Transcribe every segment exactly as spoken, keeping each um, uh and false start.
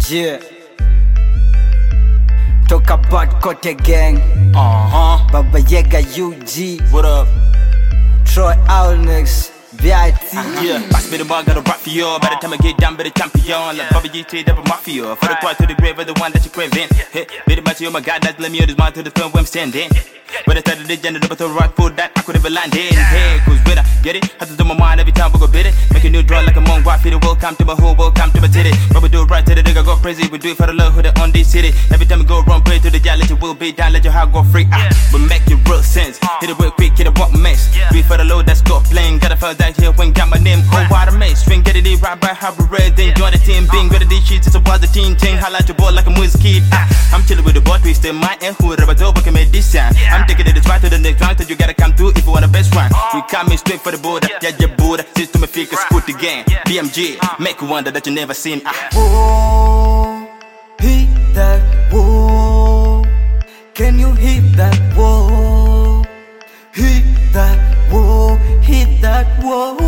Yeah. Talk about Kote Gang. Uh-huh. Baba Yaga U G. What up? Troy Alnex. V I T. Uh-huh. Yeah. Pass me the ball, gotta rock for you. By the time I get down, be the champion. Like Baba G T, double mafia. For the quad to the grave, the one that you craving. Hey, be the match, oh my God, that's let me on this mind to the film where I'm standing. When I started the gender, but the rock for that, I could have landed. Hey, cause when I get it, I have to do my mind every time we go bid it. Make a new draw like a monk, walk for the welcome to my whole, welcome to my titty. But we do it right to the nigga, go crazy. We do it for the love who they on this city. Every time we go run, pray to the jail, let your will be down, let your heart go free. Ah, we make it real sense. Hit it real quick, hit it what mess. Do it for the load that's got playing. Gotta feel that here when got my name. Oh, what a mess. Swing, get it right by how we red. Then join the team, being good at these sheets. It's a was the team, ting. Highlight your ball like a music kid. Ah, I'm chilling with the ball twist in my end. Who rubber door, can make this sound. I'm taking it right to the next round. So you gotta come through if you want the best one. We coming straight for the border. Yeah, yeah, border. System of figures, put the game. B M G, make a wonder that you never seen. Ah. Whoa, hit that whoa. Can you hit that whoa? Hit that whoa, hit that whoa.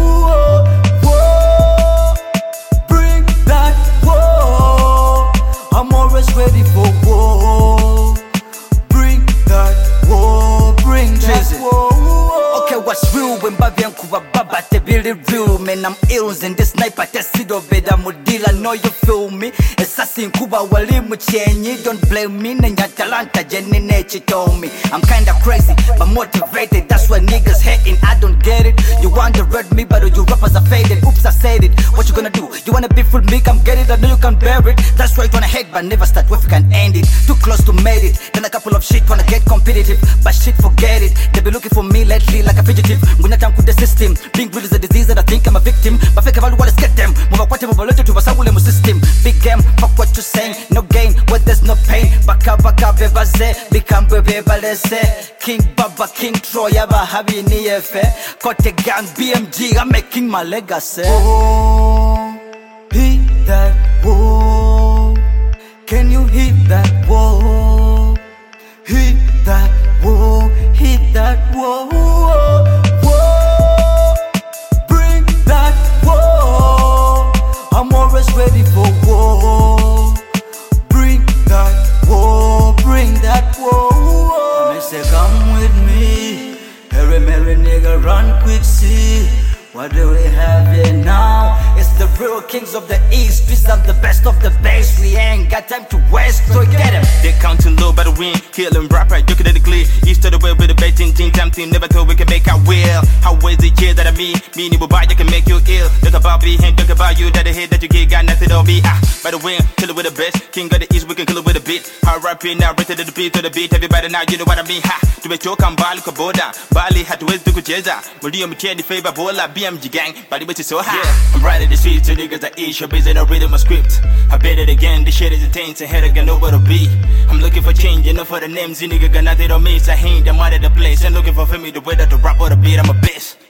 Whoa, bring that whoa. I'm always ready for whoa. Bring that whoa, bring that whoa. Okay, what's real when Babi and Kuba Baba te really real? Man, I'm ill in this sniper testido beda mudila. Know you feel me? Assassin Kuba wali muchenyi. Don't blame me, nanya talanta jenny nature told me. I'm kinda crazy, but motivated. That's why niggas hating, I don't get it. You want to read me, but you rappers are faded. Oops, I said it. What you gonna do? You wanna be full me? Come get it. I know you can bear it. That's why you wanna hate, but never start with you can end it. Too close to made it. Then a couple of shit wanna get competitive, but shit forget it. They be looking for me lately like a fugitive. When I time with the system, being real is a disease and I think I'm a victim. But fake value let's get them. Move up, move up, to a whole system. Big game, fuck what you saying. No gain where there's no pain. Baka baka bebaze, become bebe balese. King Baba, King Troy, Yaba Habi ni efe. Kote Gang, B M G, I'm making my legacy. Whoa, hit that whoa. Can you hit that whoa? Hit that whoa, hit that whoa. Whoa, bring that whoa. I'm always ready for whoa. Bring that whoa, bring that whoa. I say come with me. Harry Mary nigga run quick see. What do we have here now? It's the real kings of the east. These are the best of the best. We ain't got time to waste, so get him. They counting low by the wind, killing rap right, looking at the clear. East of the way with the betting team, tempting, never thought we can make our will. How is it here that I mean? Me, you buy, you can make you ill. Talk about me, and talk about you, that the head that you get got nothing on me. Ah, by the wind, kill it with the best. King of the east, we can kill it with a beat. How rap it now, rated to the beat, to the beat. Everybody now, you know what I mean. Ha, to be choke and bali kaboda. Bali had to wait to kucheza. Mudio mcheni favor bola, B M G gang. Body which is so high. Yeah. I'm riding the streets to niggas that eat. You're busy, no reading my script. I bet it again, this shit is intense. And head I got nowhere to be. I'm looking for change, enough for the names. You nigga got nothing on me. So I ain't the money the place. And looking for me the way that to rap or the beat. I'm a bitch.